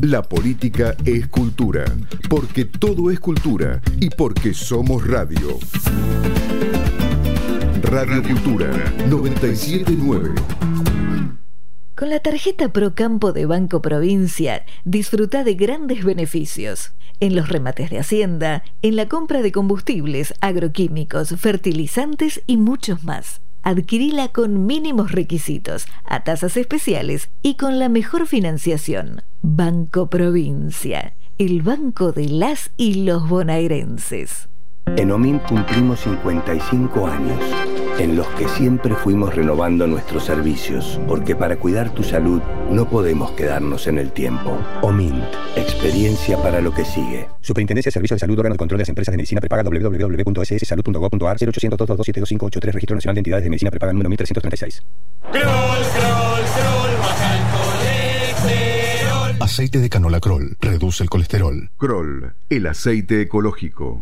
La política es cultura, porque todo es cultura y porque somos radio. Radio Cultura 979. Con la tarjeta Procampo de Banco Provincia, disfruta de grandes beneficios. En los remates de Hacienda, en la compra de combustibles, agroquímicos, fertilizantes y muchos más. Adquirila con mínimos requisitos, a tasas especiales y con la mejor financiación. Banco Provincia, el banco de las y los bonaerenses. En OMINT cumplimos 55 años, en los que siempre fuimos renovando nuestros servicios, porque para cuidar tu salud no podemos quedarnos en el tiempo. OMINT, experiencia para lo que sigue. Superintendencia de Servicios de Salud, órgano de control de las empresas de medicina prepaga, www.sssalud.gov.ar, 0800 222 Registro Nacional de Entidades de Medicina Prepaga, número 1336. Aceite de canola Kroll reduce el colesterol. Kroll, el aceite ecológico.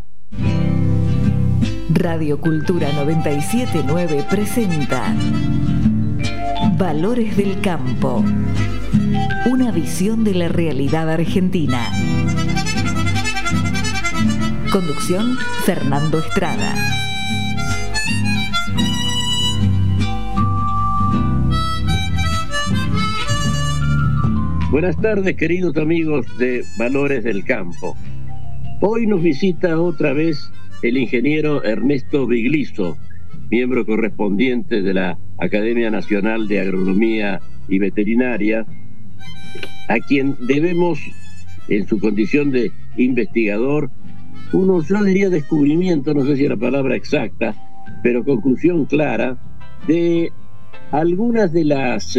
Radio Cultura 979 presenta Valores del Campo. Una visión de la realidad argentina. Conducción, Fernando Estrada. Buenas tardes, queridos amigos de Valores del Campo. Hoy nos visita otra vez el ingeniero Ernesto Bigliso, miembro correspondiente de la Academia Nacional de Agronomía y Veterinaria, a quien debemos, en su condición de investigador, yo diría descubrimiento, no sé si es la palabra exacta, pero conclusión clara de algunas de las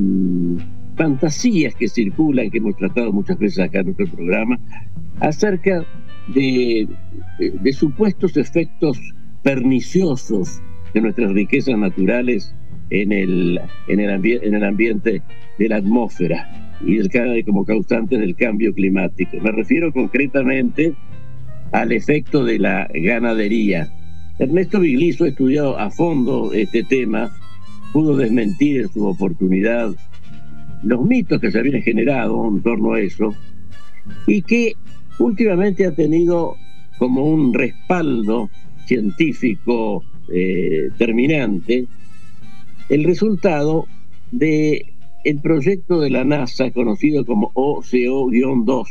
fantasías que circulan, que hemos tratado muchas veces acá en nuestro programa, acerca de supuestos efectos perniciosos de nuestras riquezas naturales en el ambiente de la atmósfera y como causantes del cambio climático. Me refiero concretamente al efecto de la ganadería. Ernesto Bigliso ha estudiado a fondo este tema, pudo desmentir en su oportunidad los mitos que se habían generado en torno a eso y que últimamente ha tenido como un respaldo científico terminante el resultado del proyecto de la NASA conocido como OCO-2.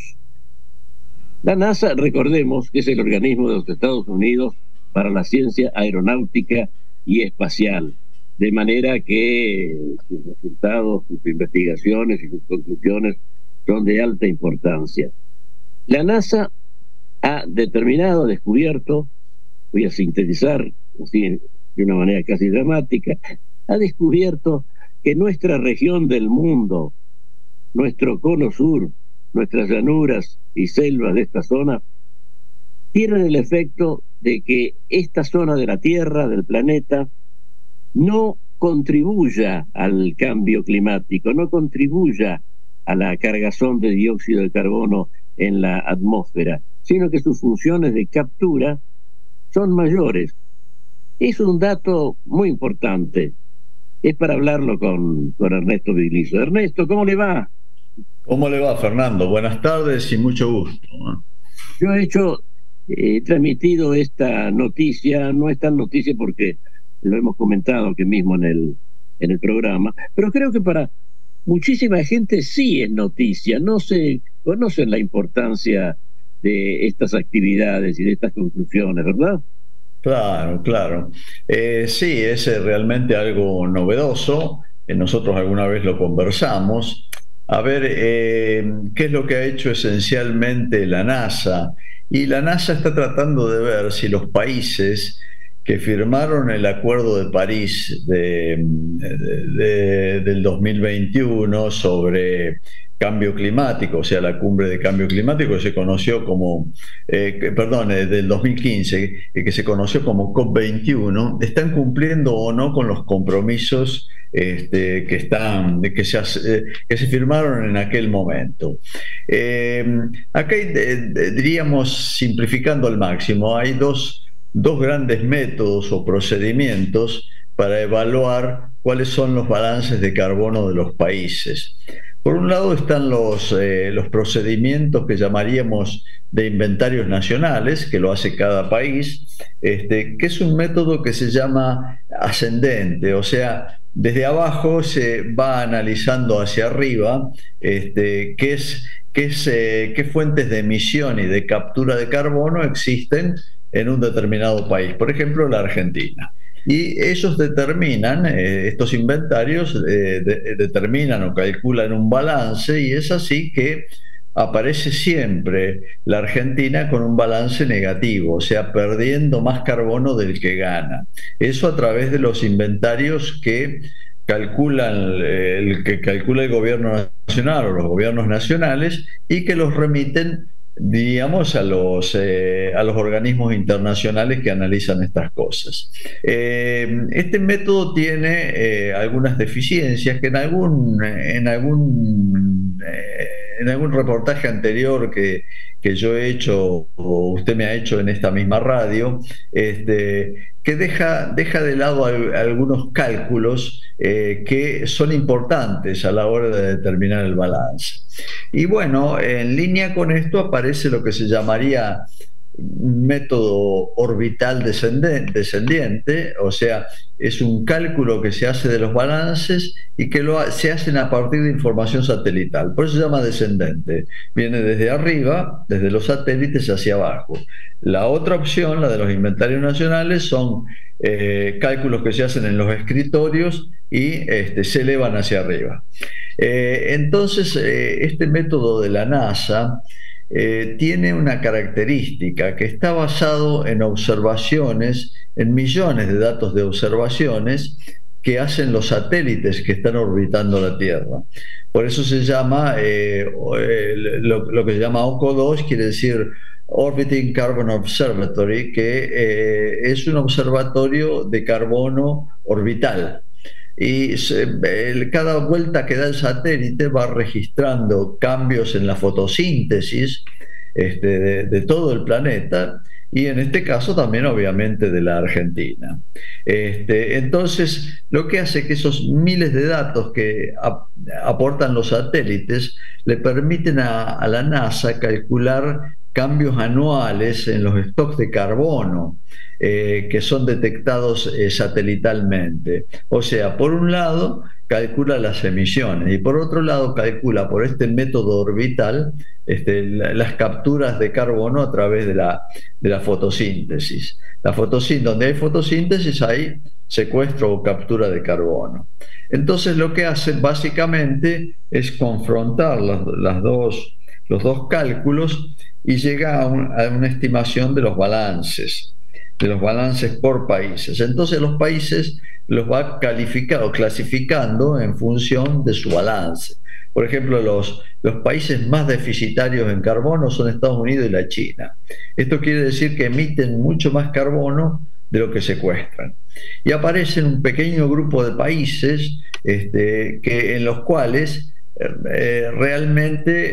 La NASA, recordemos, que es el organismo de los Estados Unidos para la ciencia aeronáutica y espacial, de manera que sus resultados, sus investigaciones y sus conclusiones son de alta importancia. La NASA ha descubierto, voy a sintetizar así de una manera casi dramática, ha descubierto que nuestra región del mundo, nuestro cono sur, nuestras llanuras y selvas de esta zona, tienen el efecto de que esta zona de la Tierra, del planeta, no contribuya al cambio climático, no contribuya a la cargazón de dióxido de carbono en la atmósfera, sino que sus funciones de captura son mayores. Es un dato muy importante. Es para hablarlo con Ernesto Bigliso. Ernesto, ¿cómo le va? ¿Cómo le va, Fernando? Buenas tardes y mucho gusto. Yo he transmitido esta noticia, no es tan noticia porque lo hemos comentado aquí mismo en el programa, pero creo que para muchísima gente sí es noticia, no se conocen la importancia de estas actividades y de estas conclusiones, ¿verdad? Claro. Sí, es realmente algo novedoso. Nosotros alguna vez lo conversamos. A ver, ¿qué es lo que ha hecho esencialmente la NASA? Y la NASA está tratando de ver si los países que firmaron el Acuerdo de París del 2021 sobre cambio climático, o sea, la cumbre de cambio climático que se conoció como, del 2015, que se conoció como COP21, están cumpliendo o no con los compromisos que se firmaron en aquel momento. Acá diríamos, simplificando al máximo, hay dos grandes métodos o procedimientos para evaluar cuáles son los balances de carbono de los países. Por un lado están los procedimientos que llamaríamos de inventarios nacionales, que lo hace cada país, que es un método que se llama ascendente, o sea, desde abajo se va analizando hacia arriba qué fuentes de emisión y de captura de carbono existen en un determinado país, por ejemplo la Argentina. Y ellos determinan, estos inventarios determinan o calculan un balance, y es así que aparece siempre la Argentina con un balance negativo, o sea, perdiendo más carbono del que gana. Eso a través de los inventarios que calcula el gobierno nacional o los gobiernos nacionales, y que los remiten, digamos, a los organismos internacionales que analizan estas cosas. Este método tiene algunas deficiencias que en algún reportaje anterior que yo he hecho, o usted me ha hecho en esta misma radio, que deja de lado algunos cálculos que son importantes a la hora de determinar el balance. Y bueno, en línea con esto aparece lo que se llamaría un método orbital descendiente, o sea, es un cálculo que se hace de los balances y que se hacen a partir de información satelital. Por eso se llama descendente. Viene desde arriba, desde los satélites hacia abajo. La otra opción, la de los inventarios nacionales, son cálculos que se hacen en los escritorios y se elevan hacia arriba. Entonces, este método de la NASA tiene una característica, que está basado en observaciones, en millones de datos de observaciones que hacen los satélites que están orbitando la Tierra. Por eso se llama, lo que se llama OCO2, quiere decir Orbiting Carbon Observatory, que es un observatorio de carbono orbital. Y cada vuelta que da el satélite va registrando cambios en la fotosíntesis de todo el planeta, y en este caso también obviamente de la Argentina. Entonces, lo que hace que esos miles de datos que aportan los satélites le permiten a la NASA calcular cambios anuales en los stocks de carbono que son detectados satelitalmente. O sea, por un lado calcula las emisiones, y por otro lado calcula por este método orbital las capturas de carbono a través de la fotosíntesis. Donde hay fotosíntesis hay secuestro o captura de carbono. Entonces lo que hacen básicamente es confrontar los dos cálculos y llega a una estimación de los balances por países. Entonces los países los va clasificando en función de su balance. Por ejemplo, los países más deficitarios en carbono son Estados Unidos y la China. Esto quiere decir que emiten mucho más carbono de lo que secuestran. Y aparecen un pequeño grupo de países en los cuales realmente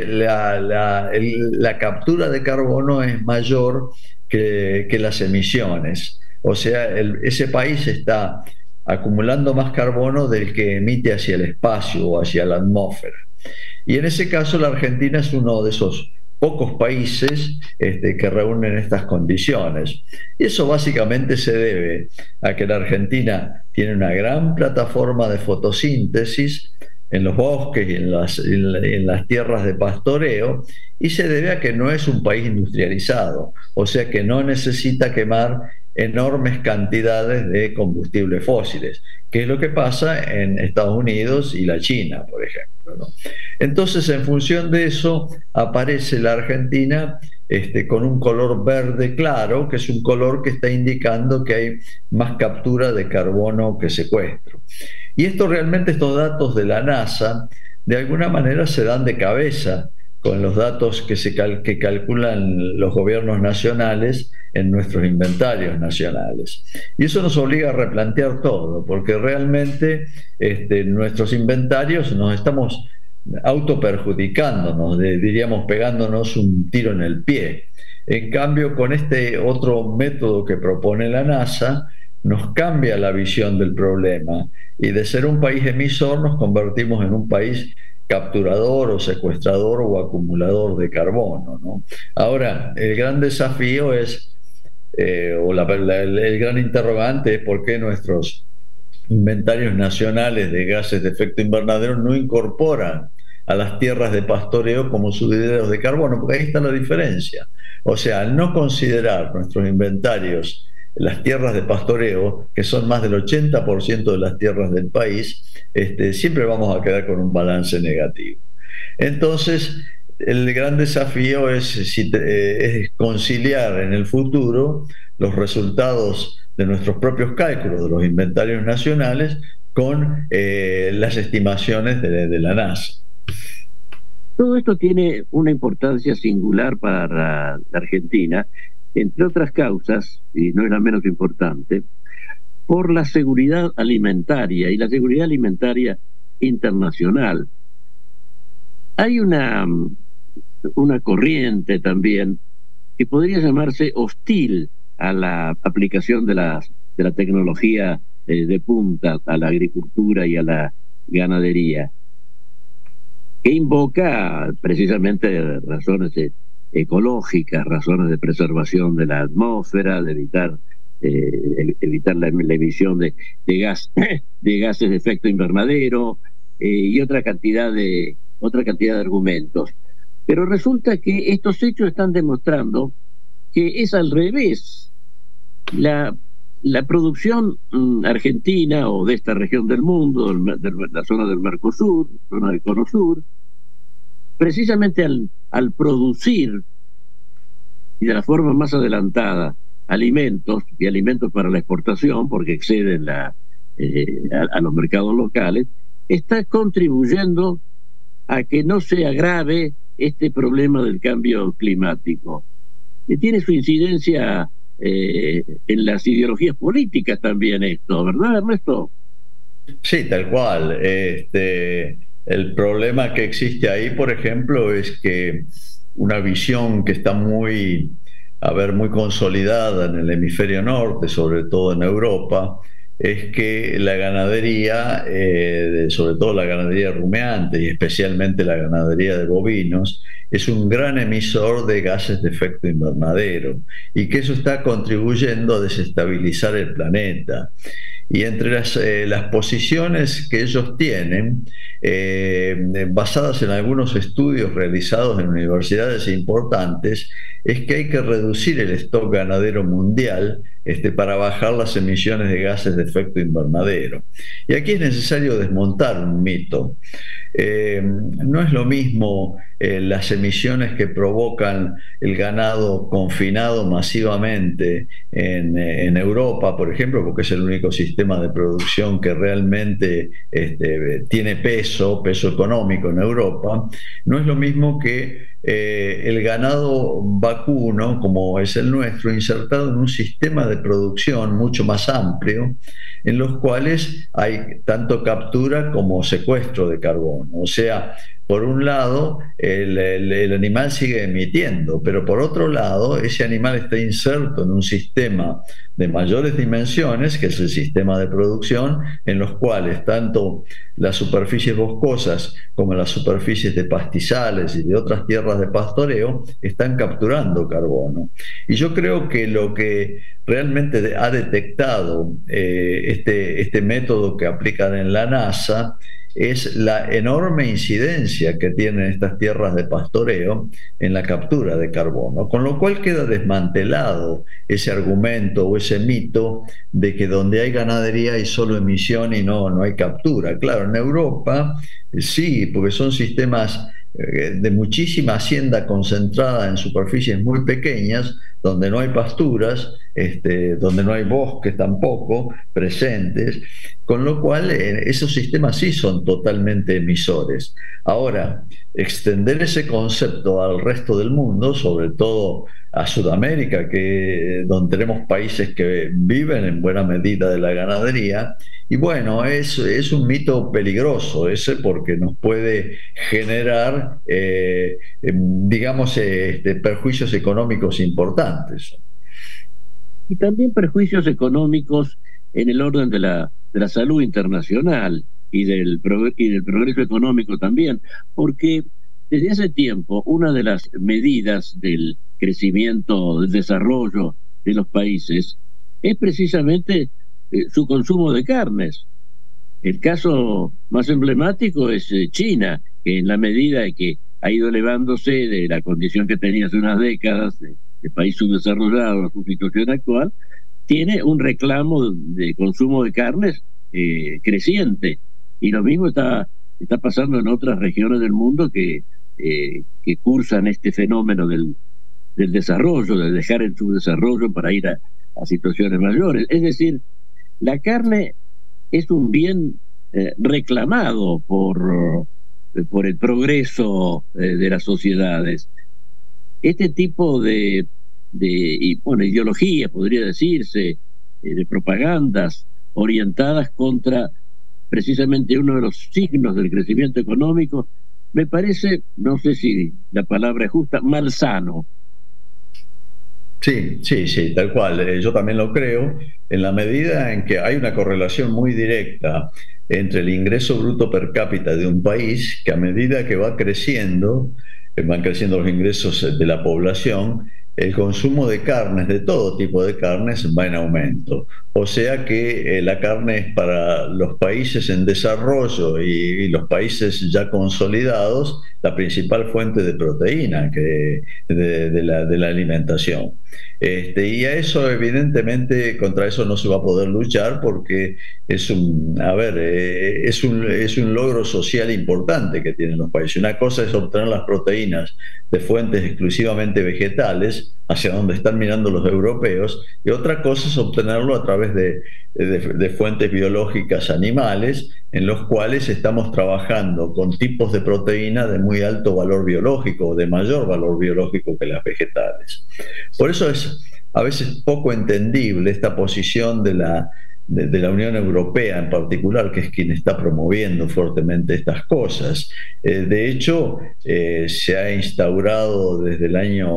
la captura de carbono es mayor que las emisiones. O sea, ese país está acumulando más carbono del que emite hacia el espacio o hacia la atmósfera. Y en ese caso la Argentina es uno de esos pocos países que reúnen estas condiciones. Y eso básicamente se debe a que la Argentina tiene una gran plataforma de fotosíntesis en los bosques y en las tierras de pastoreo, y se debe a que no es un país industrializado, o sea que no necesita quemar enormes cantidades de combustibles fósiles, que es lo que pasa en Estados Unidos y la China, por ejemplo, ¿no? Entonces, en función de eso, aparece la Argentina con un color verde claro, que es un color que está indicando que hay más captura de carbono que secuestro. Y estos datos de la NASA, de alguna manera se dan de cabeza con los datos que calculan los gobiernos nacionales en nuestros inventarios nacionales. Y eso nos obliga a replantear todo, porque realmente nuestros inventarios nos estamos autoperjudicándonos, diríamos pegándonos un tiro en el pie. En cambio, con este otro método que propone la NASA, nos cambia la visión del problema, y de ser un país emisor nos convertimos en un país capturador o secuestrador o acumulador de carbono, ¿no? Ahora, el gran desafío es, el gran interrogante es por qué nuestros inventarios nacionales de gases de efecto invernadero no incorporan a las tierras de pastoreo como sumideros de carbono, porque ahí está la diferencia. O sea, al no considerar nuestros inventarios las tierras de pastoreo, que son más del 80% de las tierras del país, siempre vamos a quedar con un balance negativo. Entonces, el gran desafío es conciliar en el futuro los resultados de nuestros propios cálculos de los inventarios nacionales con las estimaciones de la NASA. Todo esto tiene una importancia singular para la Argentina, entre otras causas, y no es la menos importante, por la seguridad alimentaria y la seguridad alimentaria internacional. Hay una corriente también que podría llamarse hostil a la aplicación de la tecnología de punta a la agricultura y a la ganadería, que invoca precisamente razones ecológicas, razones de preservación de la atmósfera, de evitar la emisión de gases de efecto invernadero, y otra cantidad de argumentos. Pero resulta que estos hechos están demostrando que es al revés. La producción argentina o de esta región del mundo, de la zona del Mercosur, zona del Cono Sur, precisamente al producir y de la forma más adelantada alimentos y alimentos para la exportación, porque exceden a los mercados locales, está contribuyendo a que no se agrave este problema del cambio climático. Y tiene su incidencia en las ideologías políticas también esto, ¿verdad, Ernesto? Sí, tal cual. El problema que existe ahí, por ejemplo, es que una visión que está muy consolidada en el hemisferio norte, sobre todo en Europa, es que la ganadería, sobre todo la ganadería rumiante y especialmente la ganadería de bovinos, es un gran emisor de gases de efecto invernadero y que eso está contribuyendo a desestabilizar el planeta. Y entre las posiciones que ellos tienen, basadas en algunos estudios realizados en universidades importantes, es que hay que reducir el stock ganadero mundial para bajar las emisiones de gases de efecto invernadero. Y aquí es necesario desmontar un mito. No es lo mismo las emisiones que provocan el ganado confinado masivamente en Europa, por ejemplo, porque es el único sistema de producción que realmente tiene peso económico en Europa. No es lo mismo que el ganado vacuno, como es el nuestro, insertado en un sistema de producción mucho más amplio, en los cuales hay tanto captura como secuestro de carbono. O sea, por un lado, el animal sigue emitiendo, pero por otro lado, ese animal está inserto en un sistema de mayores dimensiones, que es el sistema de producción, en los cuales tanto las superficies boscosas como las superficies de pastizales y de otras tierras de pastoreo están capturando carbono. Y yo creo que lo que realmente ha detectado este método que aplican en la NASA es la enorme incidencia que tienen estas tierras de pastoreo en la captura de carbono, con lo cual queda desmantelado ese argumento o ese mito de que donde hay ganadería hay solo emisión y no hay captura. Claro, en Europa sí, porque son sistemas de muchísima hacienda concentrada en superficies muy pequeñas, donde no hay pasturas, donde no hay bosques tampoco presentes, con lo cual esos sistemas sí son totalmente emisores. Ahora, extender ese concepto al resto del mundo, sobre todo a Sudamérica, donde tenemos países que viven en buena medida de la ganadería, y bueno, es un mito peligroso ese, porque nos puede generar, perjuicios económicos importantes. Y también perjuicios económicos en el orden de la salud internacional. y del progreso económico también, porque desde hace tiempo una de las medidas del crecimiento, del desarrollo de los países es precisamente su consumo de carnes. El caso más emblemático es China, que en la medida que ha ido elevándose de la condición que tenía hace unas décadas de país subdesarrollado a su situación actual, tiene un reclamo de consumo de carnes creciente. Y lo mismo está pasando en otras regiones del mundo que cursan este fenómeno del desarrollo, de dejar el subdesarrollo para ir a situaciones mayores. Es decir, la carne es un bien reclamado por el progreso de las sociedades. Este tipo de ideología, podría decirse, de propagandas orientadas contra precisamente uno de los signos del crecimiento económico, me parece, no sé si la palabra es justa, malsano. Sí, tal cual. Yo también lo creo, en la medida en que hay una correlación muy directa entre el ingreso bruto per cápita de un país, que a medida que van creciendo los ingresos de la población, el consumo de carnes, de todo tipo de carnes, va en aumento. O sea que la carne es para los países en desarrollo y los países ya consolidados la principal fuente de proteína de la alimentación. Y a eso, evidentemente, contra eso no se va a poder luchar, porque es un logro social importante que tienen los países. Una cosa es obtener las proteínas de fuentes exclusivamente vegetales, hacia donde están mirando los europeos, y otra cosa es obtenerlo a través de fuentes biológicas animales, en los cuales estamos trabajando con tipos de proteína de muy alto valor biológico, o de mayor valor biológico que las vegetales. Por eso es a veces poco entendible esta posición de la Unión Europea en particular, que es quien está promoviendo fuertemente estas cosas. De hecho, se ha instaurado desde el año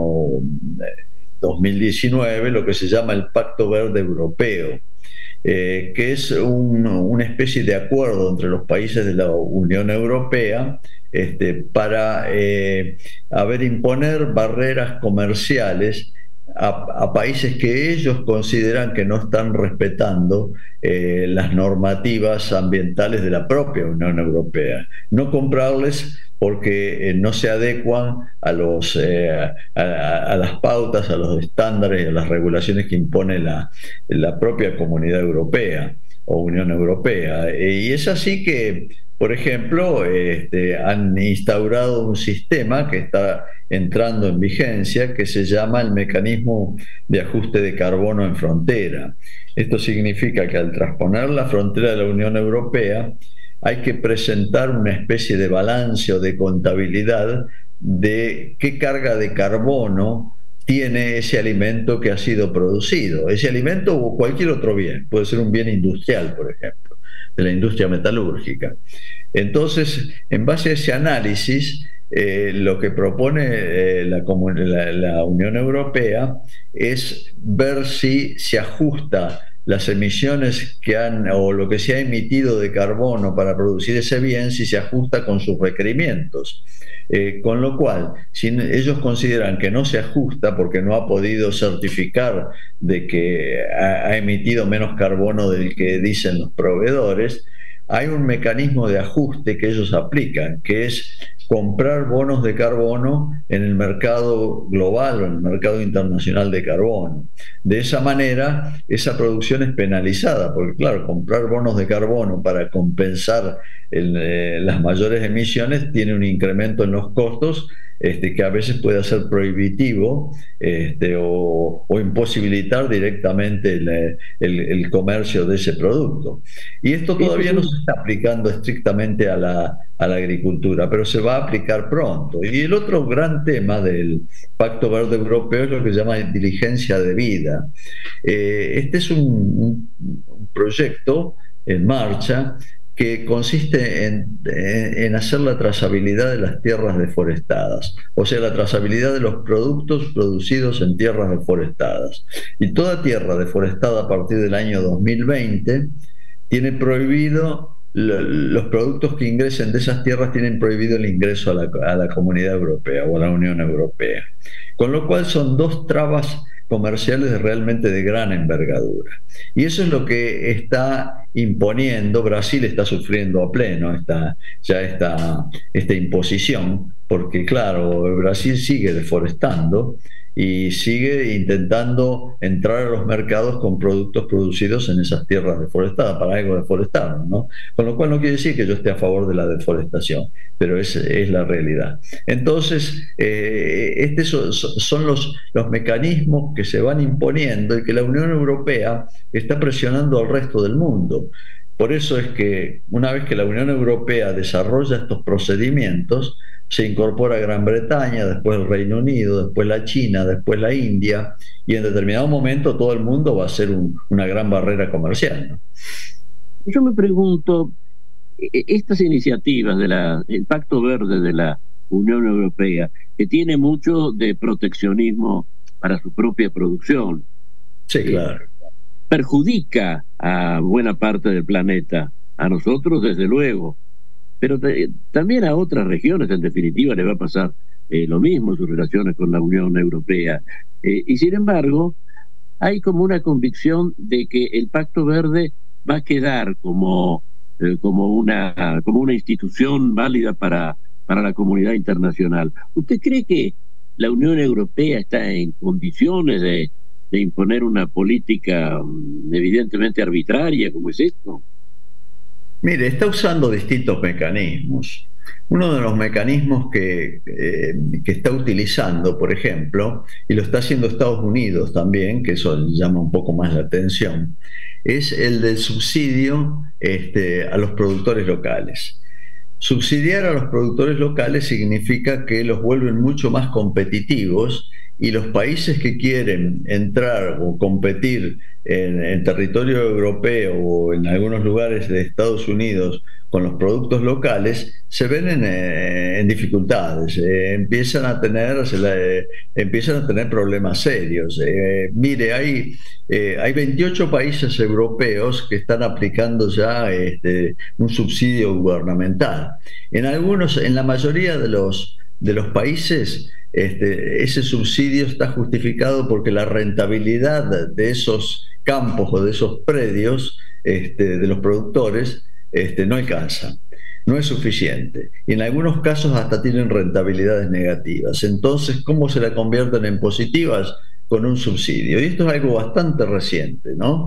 2019 lo que se llama el Pacto Verde Europeo, que es una especie de acuerdo entre los países de la Unión Europea para imponer barreras comerciales a países que ellos consideran que no están respetando las normativas ambientales de la propia Unión Europea. No comprarles porque no se adecuan a las pautas, a los estándares, a las regulaciones que impone la propia Comunidad Europea o Unión Europea. Y es así que, por ejemplo, han instaurado un sistema que está entrando en vigencia, que se llama el mecanismo de ajuste de carbono en frontera. Esto significa que al trasponer la frontera de la Unión Europea hay que presentar una especie de balance o de contabilidad de qué carga de carbono tiene ese alimento que ha sido producido. Ese alimento o cualquier otro bien, puede ser un bien industrial, por ejemplo, de la industria metalúrgica. Entonces, en base a ese análisis, lo que propone la Unión Europea es ver si se ajusta las emisiones o lo que se ha emitido de carbono para producir ese bien, si se ajusta con sus requerimientos. Con lo cual, si ellos consideran que no se ajusta porque no ha podido certificar de que ha emitido menos carbono del que dicen los proveedores, hay un mecanismo de ajuste que ellos aplican, que es comprar bonos de carbono en el mercado global o en el mercado internacional de carbono. De esa manera, esa producción es penalizada, porque claro, comprar bonos de carbono para compensar las mayores emisiones tiene un incremento en los costos que a veces puede ser prohibitivo o imposibilitar directamente el comercio de ese producto. Y esto todavía no se está aplicando estrictamente a la agricultura, pero se va a aplicar pronto. Y el otro gran tema del Pacto Verde Europeo es lo que se llama diligencia de vida. Este es un proyecto en marcha que consiste en hacer la trazabilidad de las tierras deforestadas, o sea, la trazabilidad de los productos producidos en tierras deforestadas. Y toda tierra deforestada a partir del año 2020 tiene prohibido los productos que ingresen de esas tierras tienen prohibido el ingreso a la Comunidad Europea o a la Unión Europea. Con lo cual son dos trabas comerciales realmente de gran envergadura. Y eso es lo que está imponiendo, Brasil está sufriendo a pleno esta imposición, porque claro, Brasil sigue deforestando y sigue intentando entrar a los mercados con productos producidos en esas tierras deforestadas, para algo deforestaron, ¿no? Con lo cual no quiere decir que yo esté a favor de la deforestación, pero es la realidad. Entonces, son los mecanismos que se van imponiendo y que la Unión Europea está presionando al resto del mundo. Por eso es que una vez que la Unión Europea desarrolla estos procedimientos, se incorpora Gran Bretaña, después el Reino Unido, después la China, después la India, y en determinado momento todo el mundo va a ser una gran barrera comercial, ¿no? Yo me pregunto, estas iniciativas del Pacto Verde de la Unión Europea, que tiene mucho de proteccionismo para su propia producción, sí, claro, perjudica a buena parte del planeta, a nosotros desde luego, pero también a otras regiones, en definitiva, le va a pasar lo mismo en sus relaciones con la Unión Europea. Y sin embargo, hay como una convicción de que el Pacto Verde va a quedar como una institución válida para la comunidad internacional. ¿Usted cree que la Unión Europea está en condiciones de imponer una política evidentemente arbitraria como es esto? Mire, está usando distintos mecanismos. Uno de los mecanismos que está utilizando, por ejemplo, y lo está haciendo Estados Unidos también, que eso llama un poco más la atención, es el del subsidio a los productores locales. Subsidiar a los productores locales significa que los vuelven mucho más competitivos, y los países que quieren entrar o competir en territorio europeo o en algunos lugares de Estados Unidos con los productos locales se ven en dificultades, empiezan a tener problemas serios. Mire, hay 28 países europeos que están aplicando ya un subsidio gubernamental. En la mayoría de los países, ese subsidio está justificado porque la rentabilidad de esos campos o de esos predios de los productores no alcanza, no es suficiente, y en algunos casos hasta tienen rentabilidades negativas. Entonces, ¿cómo se la convierten en positivas? Con un subsidio, y esto es algo bastante reciente, ¿no?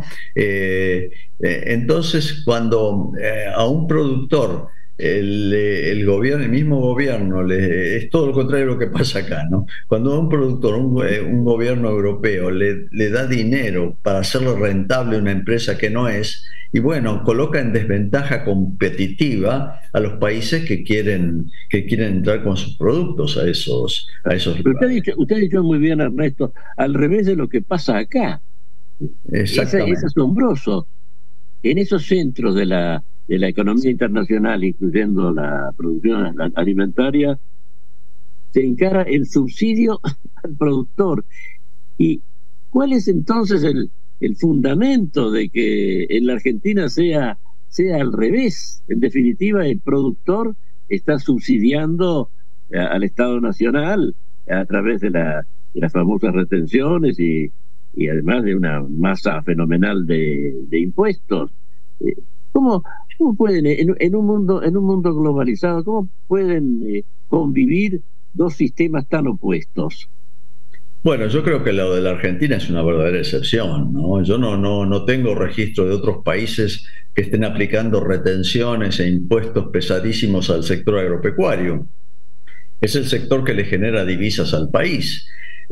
Entonces, cuando a un productor el mismo gobierno, es todo lo contrario de lo que pasa acá, ¿no? Cuando a un productor, un gobierno europeo le da dinero para hacerle rentable una empresa que no es, y bueno, coloca en desventaja competitiva a los países que quieren entrar con sus productos a esos lugares. Usted ha dicho muy bien, Ernesto, al revés de lo que pasa acá. Exactamente. Es asombroso. En esos centros de la economía internacional, incluyendo la producción alimentaria, se encara el subsidio al productor. ¿Y cuál es entonces el fundamento de que en la Argentina sea al revés? En definitiva, el productor está subsidiando al Estado Nacional a través de las famosas retenciones y además de una masa fenomenal de impuestos. ¿Cómo pueden, en un mundo globalizado, cómo pueden convivir dos sistemas tan opuestos? Bueno, yo creo que lo de la Argentina es una verdadera excepción, ¿no? Yo no tengo registro de otros países que estén aplicando retenciones e impuestos pesadísimos al sector agropecuario. Es el sector que le genera divisas al país.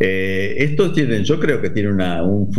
Yo creo que tiene un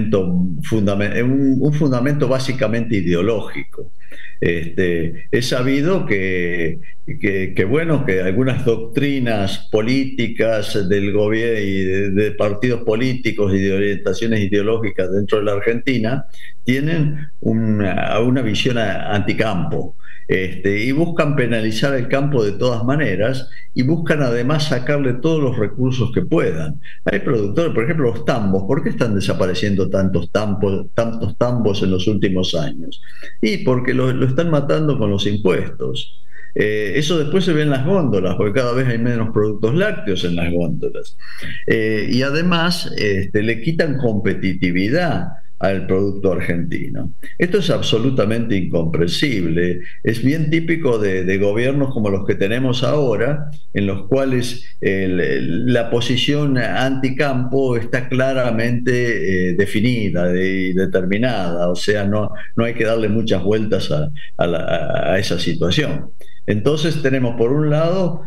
fundamento básicamente ideológico. Es sabido que algunas doctrinas políticas del gobierno y de partidos políticos y de orientaciones ideológicas dentro de la Argentina tienen una visión anticampo. y buscan penalizar el campo de todas maneras y buscan además sacarle todos los recursos que puedan. Hay productores, por ejemplo, los tambos. ¿Por qué están desapareciendo tantos tambos en los últimos años? Y porque lo están matando con los impuestos. Eso después se ve en las góndolas, porque cada vez hay menos productos lácteos en las góndolas. Y además le quitan competitividad al producto argentino. Esto es absolutamente incomprensible. Es bien típico de gobiernos como los que tenemos ahora, en los cuales la posición anticampo está claramente definida y determinada. O sea, no hay que darle muchas vueltas a esa situación. Entonces tenemos por un lado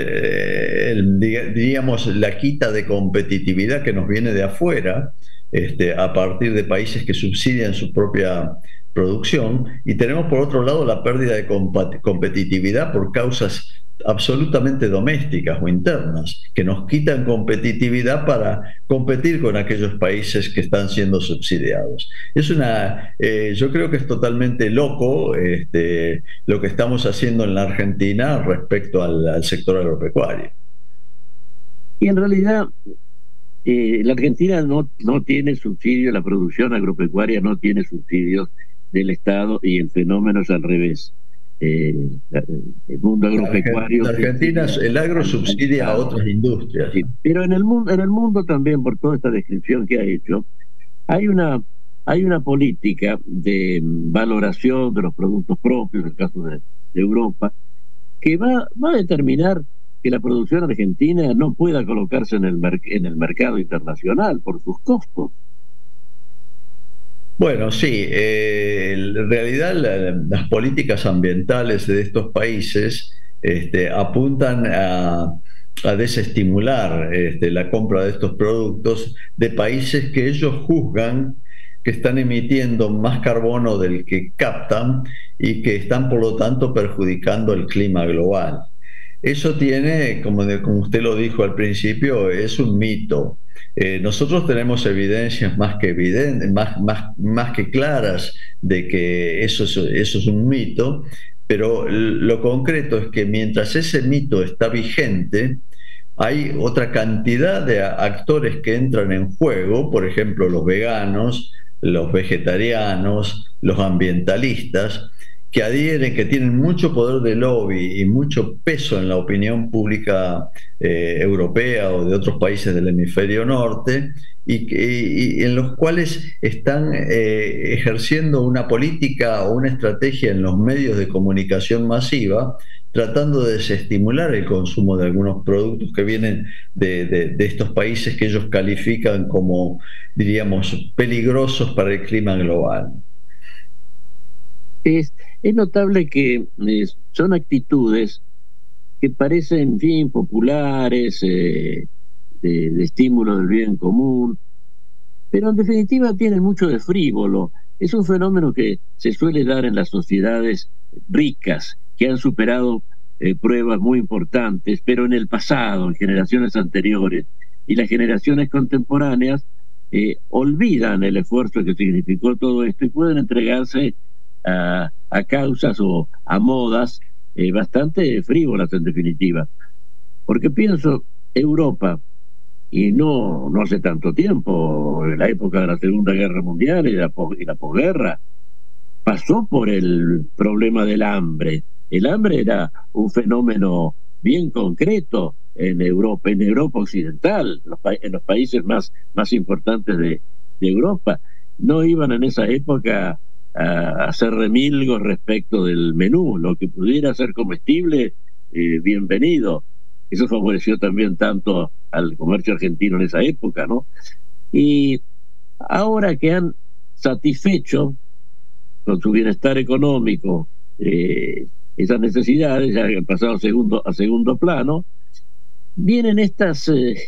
diríamos la quita de competitividad que nos viene de afuera, a partir de países que subsidian su propia producción, y tenemos por otro lado la pérdida de competitividad por causas absolutamente domésticas o internas, que nos quitan competitividad para competir con aquellos países que están siendo subsidiados. Yo creo que es totalmente loco lo que estamos haciendo en la Argentina respecto al sector agropecuario. Y en realidad la Argentina no tiene subsidios, la producción agropecuaria no tiene subsidios del Estado, y el fenómeno es al revés. El mundo agropecuario... En Argentina el agro subsidia a otras industrias. Sí, pero en el mundo también, por toda esta descripción que ha hecho, hay una política de valoración de los productos propios, en el caso de Europa, que va a determinar que la producción argentina no pueda colocarse en el mercado internacional por sus costos. Bueno, sí, en realidad las políticas ambientales de estos países apuntan a desestimular la compra de estos productos de países que ellos juzgan que están emitiendo más carbono del que captan y que están por lo tanto perjudicando el clima global. Eso tiene, como usted lo dijo al principio, es un mito. Nosotros tenemos evidencias más que claras de que eso es un mito, pero lo concreto es que mientras ese mito está vigente, hay otra cantidad de actores que entran en juego, por ejemplo, los veganos, los vegetarianos, los ambientalistas, que adhieren, que tienen mucho poder de lobby y mucho peso en la opinión pública europea o de otros países del hemisferio norte, y en los cuales están ejerciendo una política o una estrategia en los medios de comunicación masiva, tratando de desestimular el consumo de algunos productos que vienen de estos países que ellos califican como, diríamos, peligrosos para el clima global. Es notable que son actitudes que parecen, en fin, populares, de estímulo del bien común, pero en definitiva tienen mucho de frívolo. Es un fenómeno que se suele dar en las sociedades ricas, que han superado pruebas muy importantes, pero en el pasado, en generaciones anteriores, y las generaciones contemporáneas olvidan el esfuerzo que significó todo esto y pueden entregarse a causas o a modas bastante frívolas, en definitiva. Porque pienso, Europa, y no hace tanto tiempo, en la época de la Segunda Guerra Mundial y la posguerra, pasó por el problema del hambre. El hambre era un fenómeno bien concreto en Europa occidental, en los países más importantes de Europa. No iban en esa época a hacer remilgos respecto del menú. Lo que pudiera ser comestible, bienvenido. Eso favoreció también tanto al comercio argentino en esa época, ¿no? Y ahora que han satisfecho con su bienestar económico esas necesidades, ya han pasado a segundo plano, vienen estas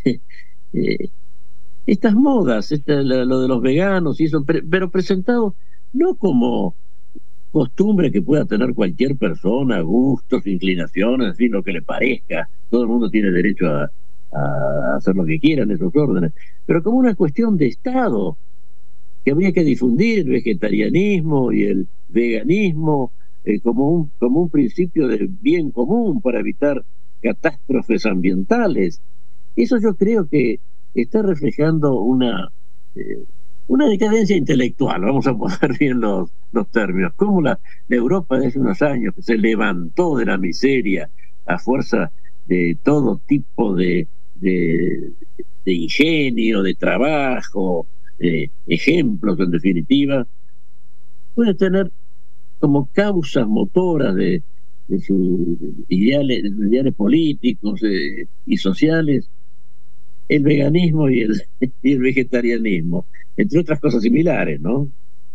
modas, lo de los veganos y eso, pero presentado no como costumbre que pueda tener cualquier persona, gustos, inclinaciones, en fin, lo que le parezca. Todo el mundo tiene derecho a hacer lo que quiera en esos órdenes, pero como una cuestión de Estado, que habría que difundir el vegetarianismo y el veganismo como un principio de bien común para evitar catástrofes ambientales. Eso yo creo que está reflejando una decadencia intelectual, vamos a poner bien los términos, como la Europa de hace unos años, que se levantó de la miseria a fuerza de todo tipo de ingenio, de trabajo, ejemplos en definitiva, puede tener como causas motoras de sus ideales políticos y sociales el veganismo y el vegetarianismo, entre otras cosas similares, ¿no?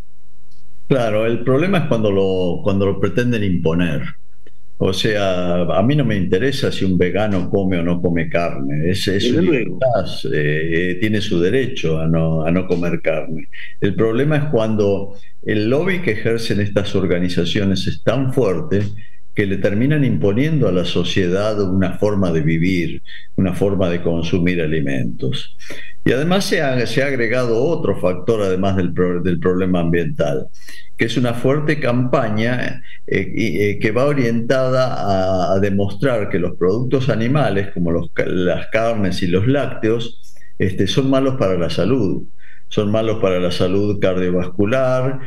Claro, el problema es cuando lo pretenden imponer. O sea, a mí no me interesa si un vegano come o no come carne. Es su libertad, tiene su derecho a no comer carne. El problema es cuando el lobby que ejercen estas organizaciones es tan fuerte que le terminan imponiendo a la sociedad una forma de vivir, una forma de consumir alimentos. Y además se ha agregado otro factor, además del problema ambiental, que es una fuerte campaña que va orientada a demostrar que los productos animales, como las carnes y los lácteos, son malos para la salud. Son malos para la salud cardiovascular,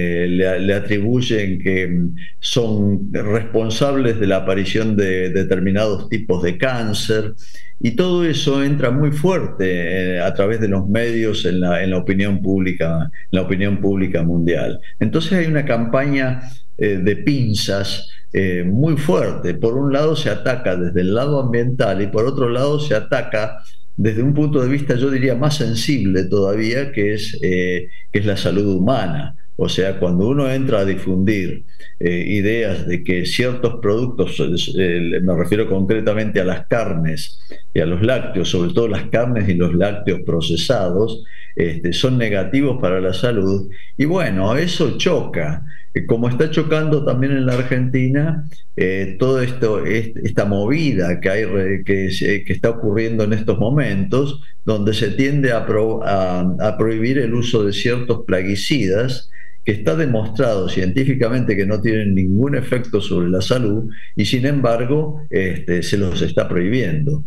le atribuyen que son responsables de la aparición de determinados tipos de cáncer, y todo eso entra muy fuerte a través de los medios en la opinión pública, mundial. Entonces hay una campaña de pinzas muy fuerte. Por un lado se ataca desde el lado ambiental y por otro lado se ataca desde un punto de vista, yo diría, más sensible todavía, que es la salud humana. O sea, cuando uno entra a difundir ideas de que ciertos productos, me refiero concretamente a las carnes y a los lácteos, sobre todo las carnes y los lácteos procesados, son negativos para la salud, y bueno, eso choca. Como está chocando también en la Argentina todo esta movida que está ocurriendo en estos momentos, donde se tiende a prohibir el uso de ciertos plaguicidas, que está demostrado científicamente que no tienen ningún efecto sobre la salud, y sin embargo se los está prohibiendo.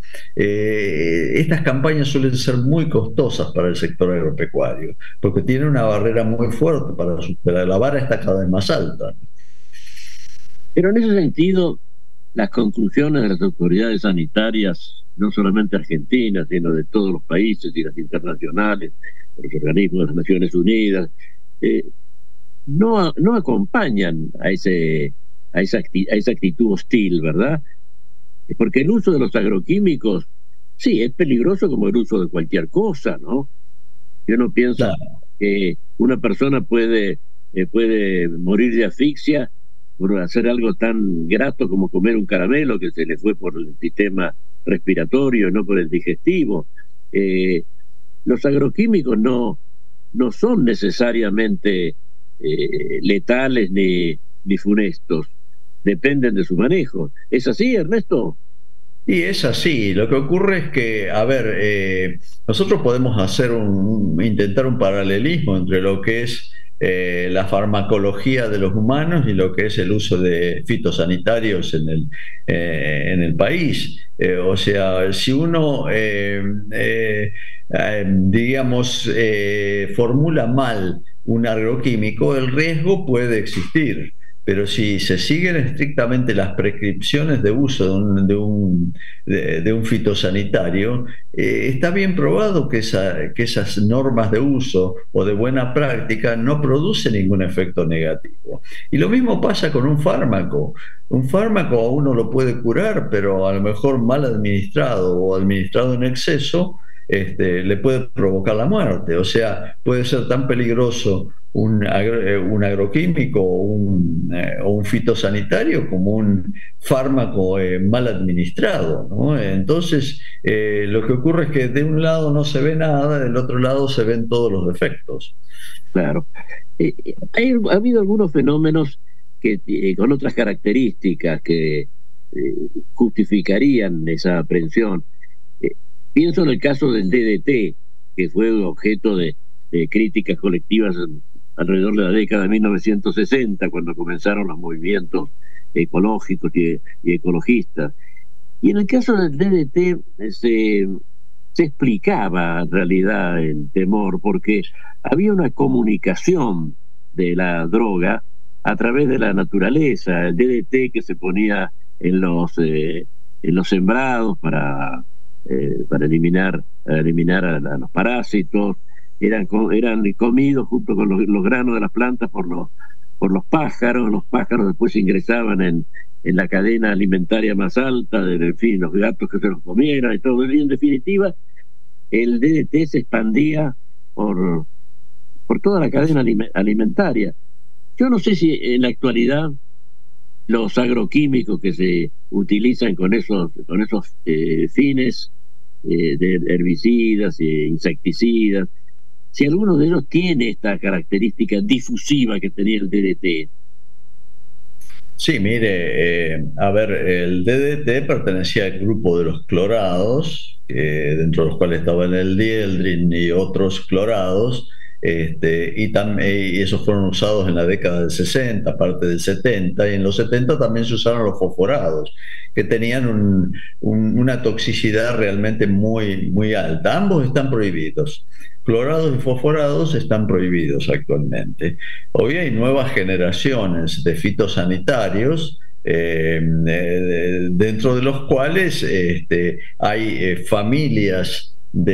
Estas campañas suelen ser muy costosas para el sector agropecuario, porque tiene una barrera muy fuerte para superar. La vara está cada vez más alta. Pero en ese sentido, las conclusiones de las autoridades sanitarias, no solamente argentinas, sino de todos los países y las internacionales, los organismos de las Naciones Unidas, no acompañan a esa actitud hostil, ¿verdad? Porque el uso de los agroquímicos, sí, es peligroso como el uso de cualquier cosa, ¿no? Yo no pienso que una persona puede morir de asfixia por hacer algo tan grato como comer un caramelo que se le fue por el sistema respiratorio, no por el digestivo. Los agroquímicos no son necesariamente letales ni funestos, dependen de su manejo. ¿Es así, Ernesto? Y es así. Lo que ocurre es que, a ver, nosotros podemos intentar un paralelismo entre lo que es la farmacología de los humanos y lo que es el uso de fitosanitarios en el país. O sea, si uno, digamos, formula mal un agroquímico, el riesgo puede existir. Pero si se siguen estrictamente las prescripciones de uso de un fitosanitario, está bien probado que esas normas de uso o de buena práctica no producen ningún efecto negativo. Y lo mismo pasa con un fármaco. Un fármaco a uno lo puede curar, pero a lo mejor mal administrado o administrado en exceso, le puede provocar la muerte. O sea, puede ser tan peligroso un agroquímico o un fitosanitario como un fármaco mal administrado, ¿no? Entonces, lo que ocurre es que de un lado no se ve nada, del otro lado se ven todos los defectos. Claro. Ha habido algunos fenómenos que con otras características que justificarían esa aprehensión. Pienso en el caso del DDT, que fue objeto de críticas colectivas alrededor de la década de 1960, cuando comenzaron los movimientos ecológicos y ecologistas. Y en el caso del DDT se explicaba en realidad el temor, porque había una comunicación de la droga a través de la naturaleza. El DDT que se ponía en los sembrados para eliminar a los parásitos, eran comidos junto con los granos de las plantas por los pájaros. Los pájaros después ingresaban en la cadena alimentaria más alta, en fin, los gatos que se los comieran y todo. Y en definitiva, el DDT se expandía por toda la cadena alimentaria. Yo no sé si en la actualidad los agroquímicos que se utilizan con esos fines de herbicidas e insecticidas, si alguno de ellos tiene esta característica difusiva que tenía el DDT. Sí, mire, el DDT pertenecía al grupo de los clorados, dentro de los cuales estaban el dieldrin y otros clorados, y esos fueron usados en la década del 60, parte del 70, y en los 70 también se usaron los fosforados, que tenían una toxicidad realmente muy, muy alta. Ambos están prohibidos. Clorados y fosforados están prohibidos actualmente. Hoy hay nuevas generaciones de fitosanitarios, dentro de los cuales hay familias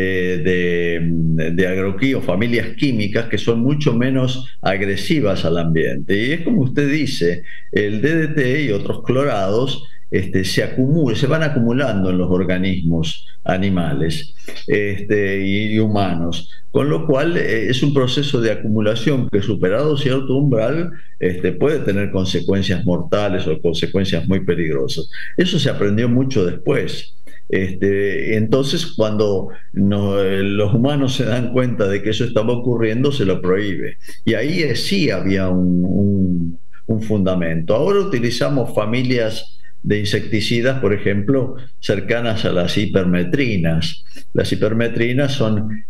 de agroquímicos, familias químicas que son mucho menos agresivas al ambiente. Y es como usted dice, el DDT y otros clorados se van acumulando en los organismos animales y humanos, con lo cual es un proceso de acumulación que, superado cierto umbral, puede tener consecuencias mortales o consecuencias muy peligrosas. Eso se aprendió mucho después. Entonces, cuando los humanos se dan cuenta de que eso estaba ocurriendo, se lo prohíbe. Y ahí sí había un fundamento. Ahora utilizamos familias de insecticidas, por ejemplo, cercanas a las hipermetrinas. Las hipermetrinas son,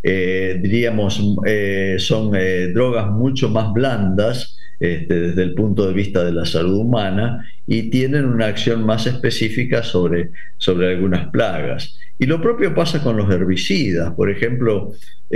drogas mucho más blandas desde el punto de vista de la salud humana, y tienen una acción más específica sobre algunas plagas. Y lo propio pasa con los herbicidas. Por ejemplo,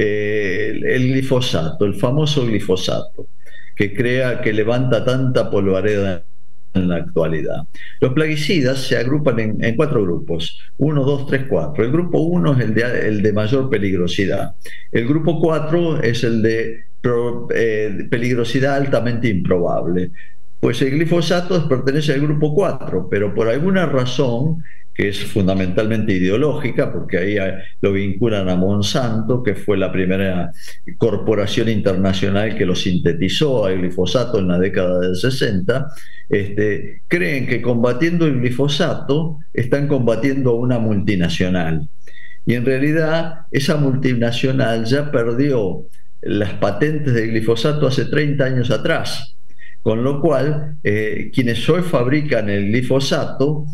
el glifosato, el famoso glifosato, que levanta tanta polvareda en la actualidad. Los plaguicidas se agrupan en 4 grupos: 1, 2, 3, 4. El grupo 1 es el de mayor peligrosidad. El grupo 4 es el de peligrosidad altamente improbable. Pues el glifosato pertenece al grupo 4, pero por alguna razón, que es fundamentalmente ideológica, porque ahí lo vinculan a Monsanto, que fue la primera corporación internacional que lo sintetizó, el glifosato, en la década del 60, creen que combatiendo el glifosato están combatiendo a una multinacional. Y en realidad esa multinacional ya perdió las patentes del glifosato hace 30 años atrás. Con lo cual, quienes hoy fabrican el glifosato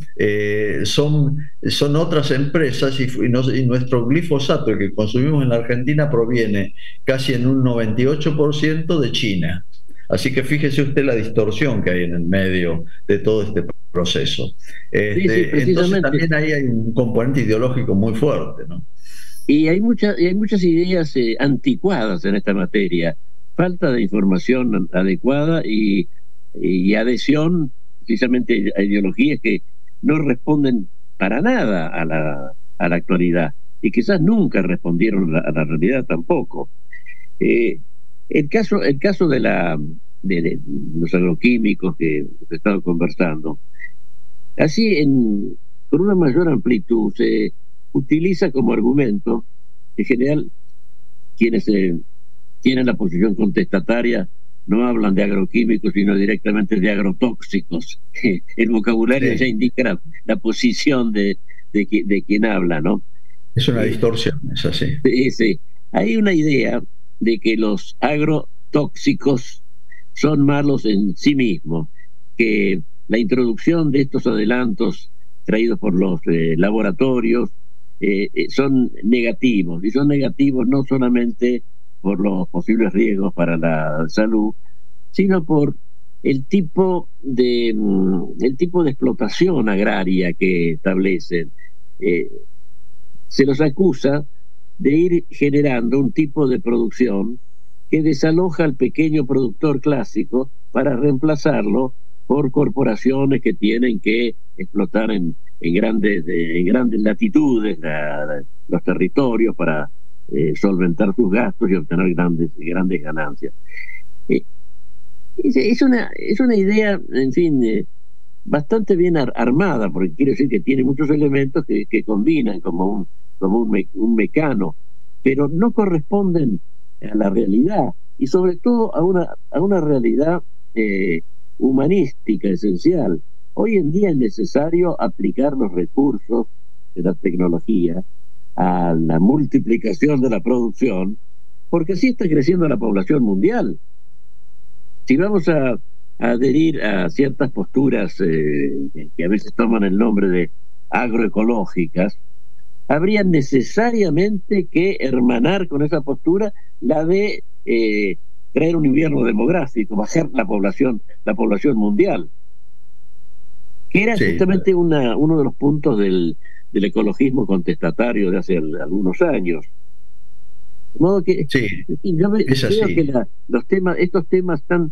son otras empresas, y nuestro glifosato, el que consumimos en la Argentina, proviene casi en un 98% de China. Así que fíjese usted la distorsión que hay en el medio de todo este proceso. Entonces también ahí hay un componente ideológico muy fuerte, ¿no? Y hay muchas ideas anticuadas en esta materia. Falta de información adecuada y adhesión precisamente a ideologías que no responden para nada a la actualidad, y quizás nunca respondieron a la realidad tampoco. El caso de los agroquímicos que he estado conversando, así con una mayor amplitud se utiliza como argumento. En general, quienes tienen la posición contestataria no hablan de agroquímicos, sino directamente de agrotóxicos. El vocabulario ya indica la posición de quien habla, ¿no? Es una distorsión, es así. Sí. Hay una idea de que los agrotóxicos son malos en sí mismos, que la introducción de estos adelantos traídos por los laboratorios son negativos, y son negativos no solamente por los posibles riesgos para la salud, sino por el tipo de explotación agraria que establecen. Se los acusa de ir generando un tipo de producción que desaloja al pequeño productor clásico para reemplazarlo por corporaciones que tienen que explotar en grandes latitudes los territorios para solventar sus gastos y obtener grandes ganancias. Es una idea, en fin, bastante bien armada, porque quiere decir que tiene muchos elementos que combinan como un mecano, pero no corresponden a la realidad, y sobre todo a una realidad humanística esencial. Hoy en día es necesario aplicar los recursos de la tecnología a la multiplicación de la producción, porque así está creciendo la población mundial. Si vamos a adherir a ciertas posturas que a veces toman el nombre de agroecológicas, habría necesariamente que hermanar con esa postura la de traer un invierno demográfico, bajar la población mundial, que era justamente uno de los puntos del ecologismo contestatario de hace algunos años. De modo que yo creo que estos temas tan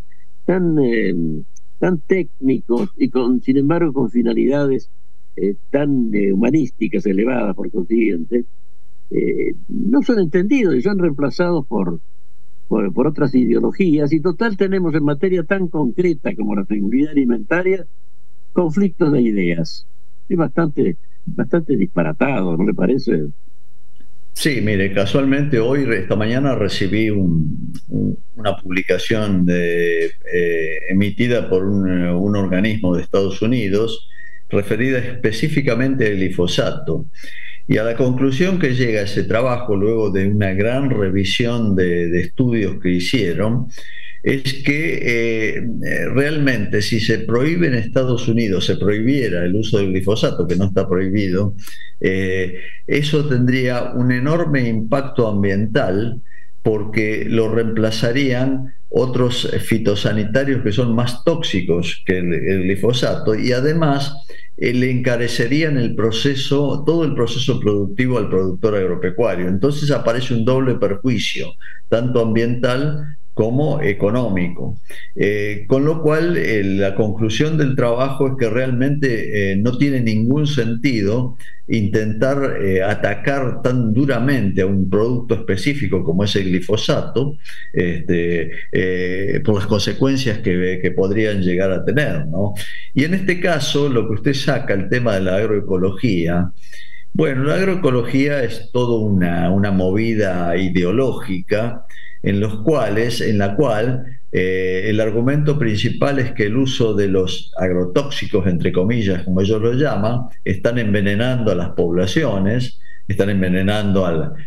técnicos y sin embargo con finalidades tan humanísticas elevadas por consiguiente, no son entendidos y son reemplazados por otras ideologías, y total tenemos en materia tan concreta como la seguridad alimentaria conflictos de ideas. Es bastante disparatado, ¿no le parece? Sí, mire, casualmente esta mañana recibí una publicación emitida por un organismo de Estados Unidos referida específicamente al glifosato. Y a la conclusión que llega ese trabajo, luego de una gran revisión de estudios que hicieron, es que realmente si se prohíbe en Estados Unidos, se prohibiera el uso del glifosato, que no está prohibido, eso tendría un enorme impacto ambiental, porque lo reemplazarían otros fitosanitarios que son más tóxicos que el glifosato, y además le encarecerían todo el proceso productivo al productor agropecuario. Entonces aparece un doble perjuicio, tanto ambiental como económico. Con lo cual, la conclusión del trabajo es que realmente no tiene ningún sentido intentar atacar tan duramente a un producto específico como es el glifosato, por las consecuencias que podrían llegar a tener, ¿no? Y en este caso, lo que usted saca, el tema de la agroecología, bueno, la agroecología es toda una movida ideológica en la cual el argumento principal es que el uso de los agrotóxicos, entre comillas, como ellos lo llaman, están envenenando a las poblaciones, están envenenando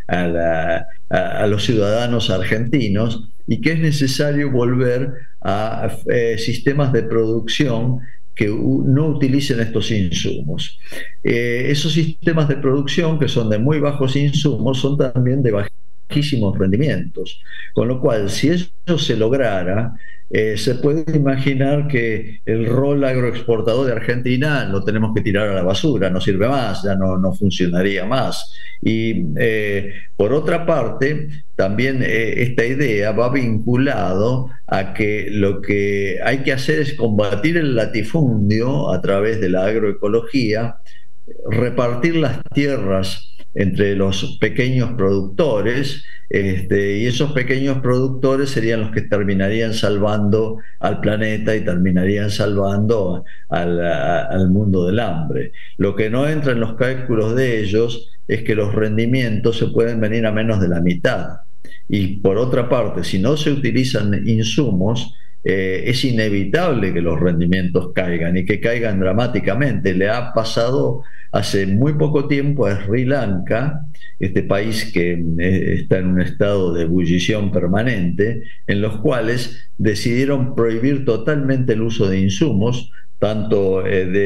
a los ciudadanos argentinos, y que es necesario volver a sistemas de producción que no utilicen estos insumos. Esos sistemas de producción, que son de muy bajos insumos, son también de bajísimos rendimientos, con lo cual, si eso se lograra, se puede imaginar que el rol agroexportador de Argentina lo tenemos que tirar a la basura, no sirve más, ya no funcionaría más. Y por otra parte, también esta idea va vinculado a que lo que hay que hacer es combatir el latifundio a través de la agroecología, repartir las tierras entre los pequeños productores, y esos pequeños productores serían los que terminarían salvando al planeta y terminarían salvando al mundo del hambre. Lo que no entra en los cálculos de ellos es que los rendimientos se pueden venir a menos de la mitad. Y por otra parte, si no se utilizan insumos, es inevitable que los rendimientos caigan, y que caigan dramáticamente. Le ha pasado hace muy poco tiempo a Sri Lanka, este país que está en un estado de ebullición permanente, en los cuales decidieron prohibir totalmente el uso de insumos, tanto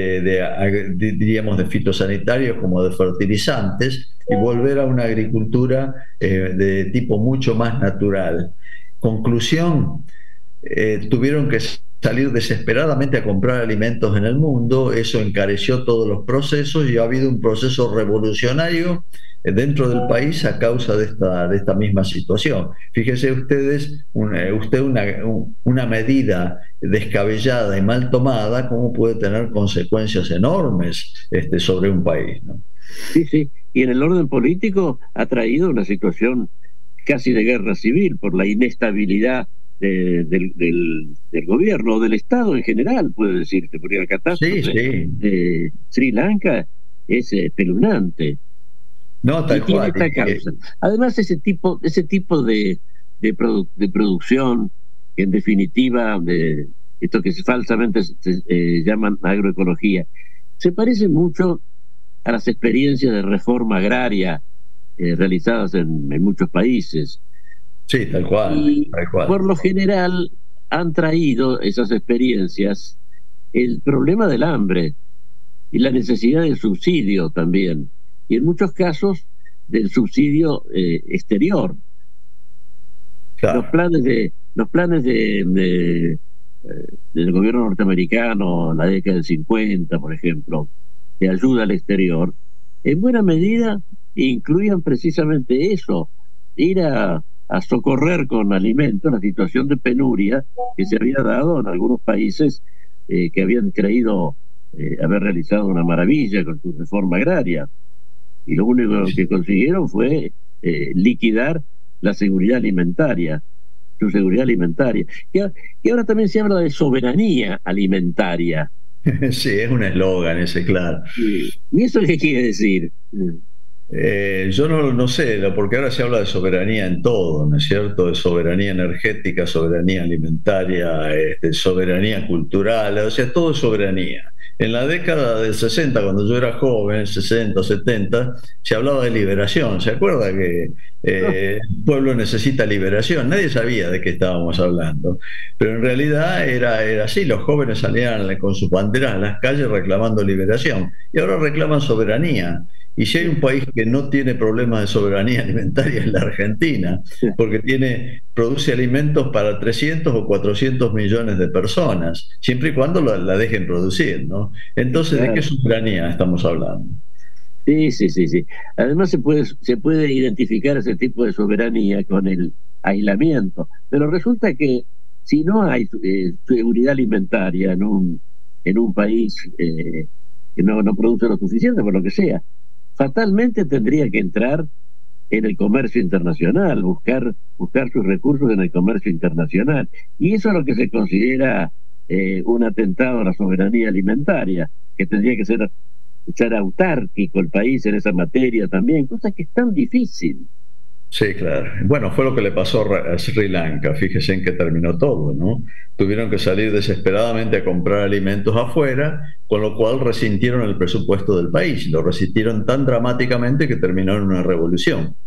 diríamos de fitosanitarios como de fertilizantes, y volver a una agricultura de tipo mucho más natural. Conclusión, tuvieron que salir desesperadamente a comprar alimentos en el mundo, eso encareció todos los procesos y ha habido un proceso revolucionario dentro del país a causa de esta misma situación. Fíjense ustedes, una medida descabellada y mal tomada, cómo puede tener consecuencias enormes sobre un país, ¿no? Sí, sí, y en el orden político ha traído una situación casi de guerra civil por la inestabilidad del gobierno, del Estado en general, puede decirse, porque la catástrofe de Sri Lanka es espeluznante. No, tal cual. Esta causa. Además, ese tipo de producción, que en definitiva, de esto que falsamente se llaman agroecología, se parece mucho a las experiencias de reforma agraria realizadas en muchos países. Sí, tal cual, y tal cual. Por lo general han traído esas experiencias el problema del hambre y la necesidad del subsidio también, y en muchos casos del subsidio exterior. Claro. Los planes del gobierno norteamericano en la década del 50, por ejemplo, de ayuda al exterior, en buena medida incluían precisamente eso, ir a socorrer con alimentos la situación de penuria que se había dado en algunos países que habían creído haber realizado una maravilla con su reforma agraria, y lo único que consiguieron fue liquidar la seguridad alimentaria, su seguridad alimentaria, que ahora también se habla de soberanía alimentaria. Sí, es un eslogan ese, claro. ¿Y eso qué quiere decir? Yo no sé, porque ahora se habla de soberanía en todo, ¿no es cierto? De soberanía energética, soberanía alimentaria, soberanía cultural, o sea, todo es soberanía. En la década del 60, cuando yo era joven, 60, 70, se hablaba de liberación. ¿Se acuerda que el pueblo necesita liberación? Nadie sabía de qué estábamos hablando. Pero en realidad era así. Los jóvenes salían con sus banderas a las calles reclamando liberación. Y ahora reclaman soberanía. Y si hay un país que no tiene problemas de soberanía alimentaria es la Argentina, porque produce alimentos para 300 o 400 millones de personas, siempre y cuando la dejen producir, ¿no? Entonces, claro. ¿De qué soberanía estamos hablando? Sí. Además se puede identificar ese tipo de soberanía con el aislamiento, pero resulta que si no hay seguridad alimentaria en un país que no produce lo suficiente, por lo que sea, fatalmente tendría que entrar en el comercio internacional, buscar sus recursos en el comercio internacional. Y eso es lo que se considera un atentado a la soberanía alimentaria, que tendría que ser autárquico el país en esa materia también, cosa que es tan difícil. Sí, claro. Bueno, fue lo que le pasó a Sri Lanka. Fíjese en qué terminó todo, ¿no? Tuvieron que salir desesperadamente a comprar alimentos afuera, con lo cual resintieron el presupuesto del país. Lo resintieron tan dramáticamente que terminó en una revolución.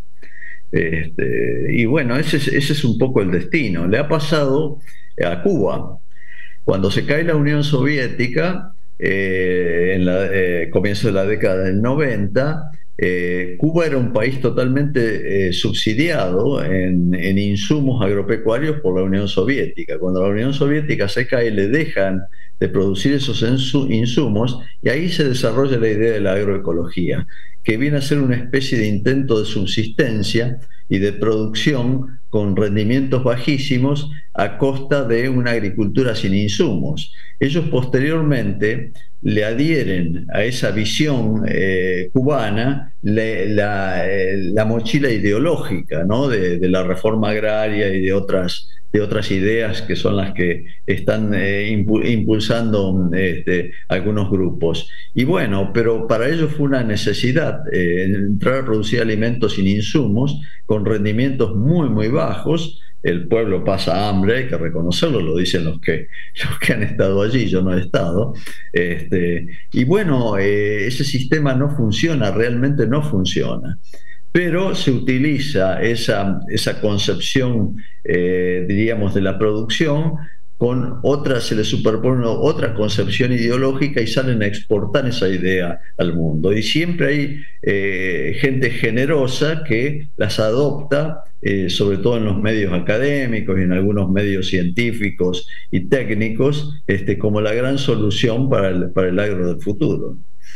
Y bueno, ese es un poco el destino. Le ha pasado a Cuba. Cuando se cae la Unión Soviética, en comienzo de la década del 90, Cuba era un país totalmente subsidiado en insumos agropecuarios por la Unión Soviética. Cuando la Unión Soviética se cae, le dejan de producir esos insumos, y ahí se desarrolla la idea de la agroecología, que viene a ser una especie de intento de subsistencia y de producción con rendimientos bajísimos a costa de una agricultura sin insumos. Ellos posteriormente le adhieren a esa visión cubana la mochila ideológica, ¿no? de la reforma agraria y de otras ideas que son las que están impulsando algunos grupos. Y bueno, pero para ellos fue una necesidad entrar a producir alimentos sin insumos, con rendimientos muy, muy bajos. El pueblo pasa hambre, hay que reconocerlo, lo dicen los que han estado allí, yo no he estado. Y bueno, ese sistema no funciona, realmente no funciona. Pero se utiliza esa concepción, diríamos, de la producción con otra, se les superpone otra concepción ideológica y salen a exportar esa idea al mundo. Y siempre hay gente generosa que las adopta, sobre todo en los medios académicos y en algunos medios científicos y técnicos, como la gran solución para el agro del futuro.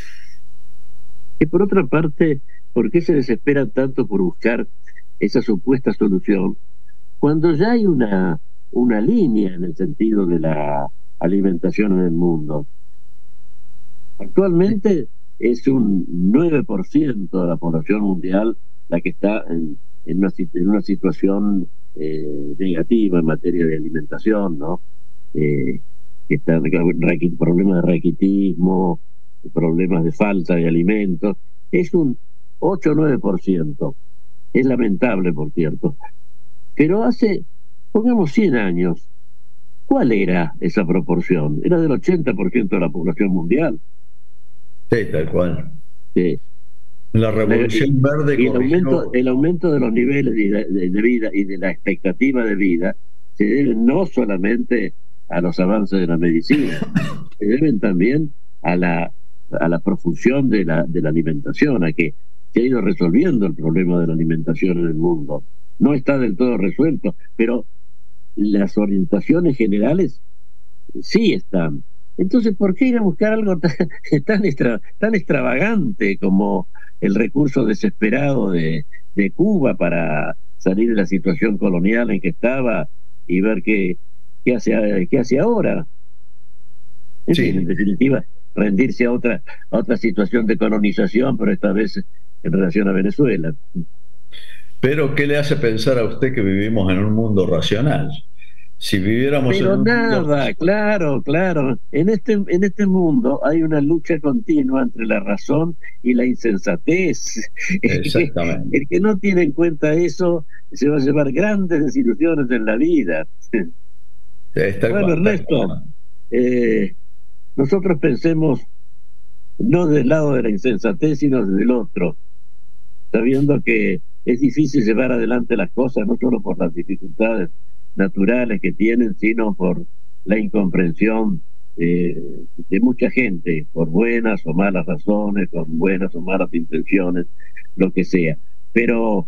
Y por otra parte, ¿por qué se desesperan tanto por buscar esa supuesta solución cuando ya hay una línea en el sentido de la alimentación en el mundo? Actualmente es un 9% de la población mundial la que está en una situación negativa en materia de alimentación, ¿no? Que está problemas de raquitismo, problemas de falta de alimentos. Es un 8 o 9%. Es lamentable, por cierto. Pero hace, pongamos 100 años, ¿cuál era esa proporción? Era del 80% de la población mundial. Sí, tal cual. Sí. La revolución verde y el aumento de los niveles de vida y de la expectativa de vida se debe no solamente a los avances de la medicina, se deben también a la profusión de la alimentación, a que se ha ido resolviendo el problema de la alimentación en el mundo. No está del todo resuelto, pero las orientaciones generales sí están. Entonces, ¿por qué ir a buscar algo tan extravagante como el recurso desesperado de Cuba para salir de la situación colonial en que estaba y ver qué hace ahora? En fin, en definitiva, rendirse a otra situación de colonización, pero esta vez en relación a Venezuela. Pero, ¿qué le hace pensar a usted que vivimos en un mundo racional? Si viviéramos pero en un nada, mundo... claro. En este mundo hay una lucha continua entre la razón y la insensatez. Exactamente. El que no tiene en cuenta eso se va a llevar grandes desilusiones en la vida. Bueno, Ernesto, nosotros pensemos no del lado de la insensatez, sino del otro, sabiendo que es difícil llevar adelante las cosas, no solo por las dificultades naturales que tienen, sino por la incomprensión de mucha gente, por buenas o malas razones, con buenas o malas intenciones, lo que sea. Pero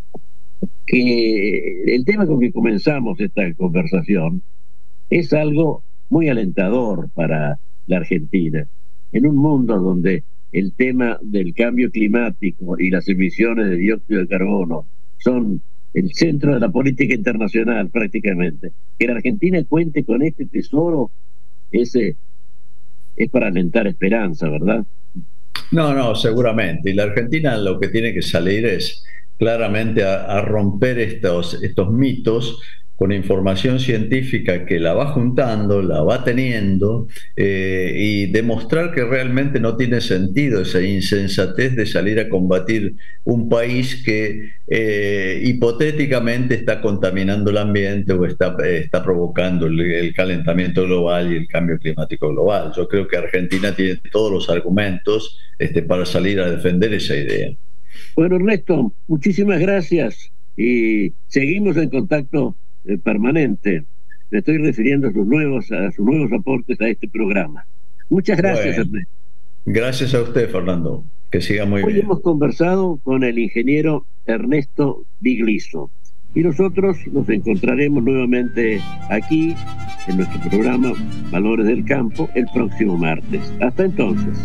que el tema con que comenzamos esta conversación es algo muy alentador para la Argentina. En un mundo donde el tema del cambio climático y las emisiones de dióxido de carbono son el centro de la política internacional prácticamente, que la Argentina cuente con este tesoro, es para alentar esperanza, ¿verdad? No, seguramente. Y la Argentina lo que tiene que salir es claramente a romper estos mitos con información científica que la va juntando, la va teniendo, y demostrar que realmente no tiene sentido esa insensatez de salir a combatir un país que hipotéticamente está contaminando el ambiente o está provocando el calentamiento global y el cambio climático global. Yo creo que Argentina tiene todos los argumentos para salir a defender esa idea. Bueno, Ernesto, muchísimas gracias y seguimos en contacto permanente. Me estoy refiriendo a sus nuevos aportes a este programa. Muchas gracias, bueno, Ernesto. Gracias a usted, Fernando. Que siga muy bien. Hoy hemos conversado con el ingeniero Ernesto Bigliso y nosotros nos encontraremos nuevamente aquí en nuestro programa Valores del Campo el próximo martes. Hasta entonces.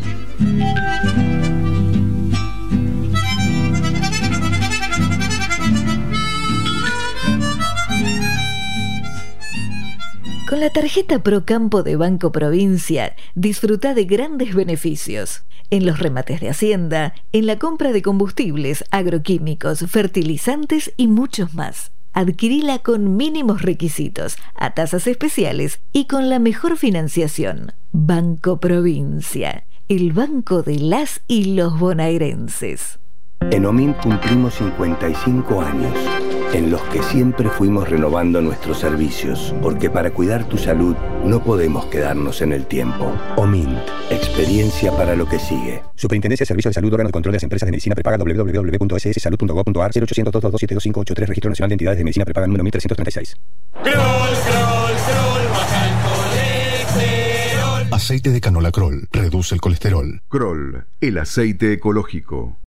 Con la tarjeta Procampo de Banco Provincia, disfruta de grandes beneficios. En los remates de Hacienda, en la compra de combustibles, agroquímicos, fertilizantes y muchos más. Adquirila con mínimos requisitos, a tasas especiales y con la mejor financiación. Banco Provincia, el banco de las y los bonaerenses. En OMINT cumplimos 55 años, en los que siempre fuimos renovando nuestros servicios, porque para cuidar tu salud no podemos quedarnos en el tiempo. OMINT, experiencia para lo que sigue. Superintendencia de Servicios de Salud, órgano de control de las empresas de medicina prepaga, www.sssalud.gov.ar, 0800 227 2583, Registro Nacional de Entidades de Medicina Prepaga número 1336. Scroll, baja Aceite de canola Kroll reduce el colesterol. Kroll, el aceite ecológico.